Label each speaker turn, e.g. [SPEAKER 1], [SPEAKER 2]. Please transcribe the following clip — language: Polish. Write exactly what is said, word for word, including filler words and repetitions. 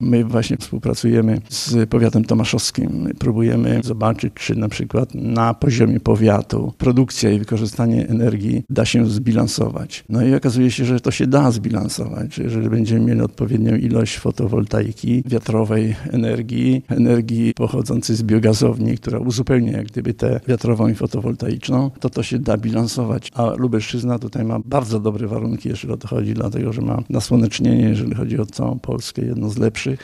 [SPEAKER 1] My właśnie współpracujemy z powiatem tomaszowskim. Próbujemy zobaczyć, czy na przykład na poziomie powiatu produkcja i wykorzystanie energii da się zbilansować. No i okazuje się, że to się da zbilansować, że jeżeli będziemy mieli odpowiednią ilość fotowoltaiki, wiatrowej energii, energii pochodzącej z biogazowni, która uzupełnia jak gdyby tę wiatrową i fotowoltaiczną, to to się da bilansować. A Lubelszczyzna tutaj ma bardzo dobre warunki, jeżeli o to chodzi, dlatego że ma nasłonecznienie, jeżeli chodzi o całą Polskę, jedno z lepszych.